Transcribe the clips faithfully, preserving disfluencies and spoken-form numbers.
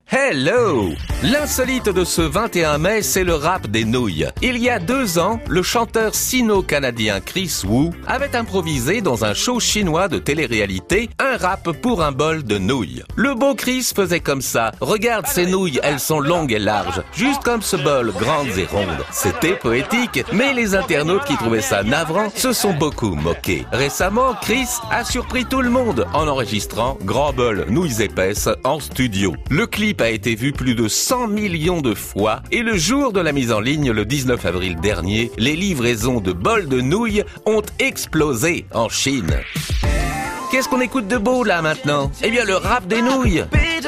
Hello! L'insolite de ce vingt et un mai, c'est le rap des nouilles. Il y a deux ans, le chanteur sino-canadien Chris Wu avait improvisé dans un show chinois de télé-réalité un rap pour un bol de nouilles. Le beau Chris faisait comme ça. Regarde ces nouilles, elles sont longues et larges, juste comme ce bol, grandes et rondes. C'était poétique, mais les internautes qui trouvaient ça navrant se sont beaucoup moqués. Récemment, Chris a surpris tout le monde en enregistrant Grand bol nouilles épaisses en studio. Le clip a été vu plus de cent millions de fois et le jour de la mise en ligne, le dix-neuf avril dernier, les livraisons de bols de nouilles ont explosé en Chine. Qu'est-ce qu'on écoute de beau là maintenant? Eh bien le rap des nouilles.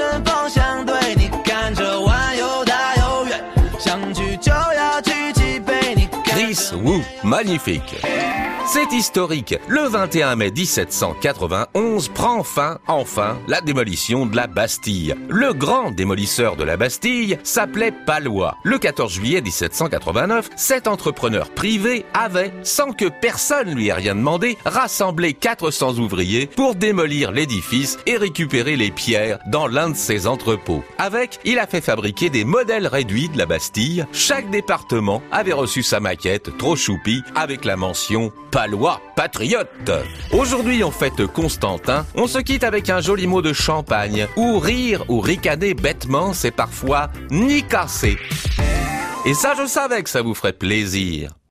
Chris Wu, magnifique. C'est historique. Le vingt et un mai dix-sept cent quatre-vingt-onze prend fin, enfin, la démolition de la Bastille. Le grand démolisseur de la Bastille s'appelait Palois. Le quatorze juillet dix-sept cent quatre-vingt-neuf, cet entrepreneur privé avait, sans que personne lui ait rien demandé, rassemblé quatre cents ouvriers pour démolir l'édifice et récupérer les pierres dans l'un de ses entrepôts. Avec, il a fait fabriquer des modèles réduits de la Bastille. Chaque département avait reçu sa maquette, trop choupie, avec la mention Palois patriote. Aujourd'hui, on fête Constantin. On se quitte avec un joli mot de champagne. Ou rire ou ricaner bêtement, c'est parfois nicasser. Et ça, je savais que ça vous ferait plaisir.